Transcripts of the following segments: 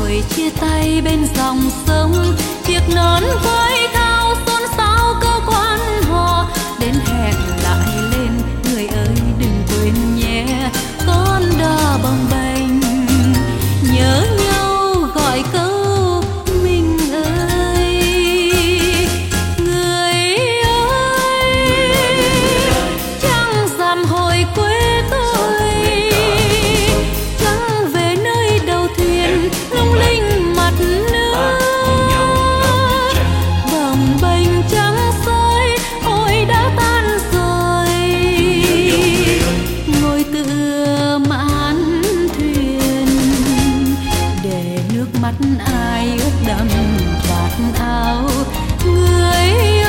rồi chia tay bên dòng sông, chiếc nón quay thao xôn xao câu quan họ. Đến hẹn lại lên người ơi đừng quên nhé, con đò bồng bềnh nhớ nhau gọi câu mình ơi. Người ơi chẳng dám hồi quê tôi, chẳng về nơi đầu thuyền lung linh mặt nước. Bồng bềnh trắng soi ôi đã tan rồi, ngồi tựa mạn thuyền để nước mắt ai ướt đẫm vạt áo. Người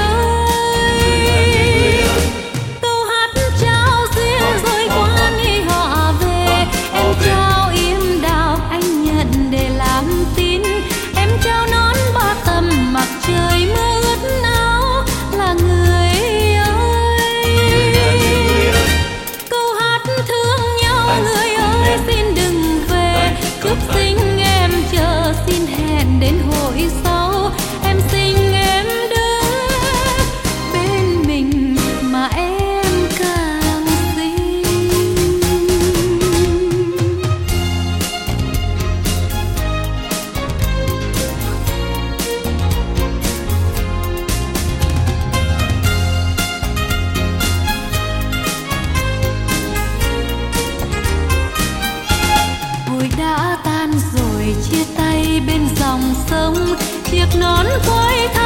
ơi câu hát trao duyên rồi qua nghi họ về, em trao im đào anh nhận để làm tin, em trao nón ba tầm mặc trời mưa ướt áo là người ơi. Câu hát thương nhau người ơi xin đừng về, chúc sinh em chờ xin hẹn đến hội sau. Em xin em đứng bên mình mà em càng xin. Hồi đã tan rồi chia tay bên dòng sông, chiếc nón quay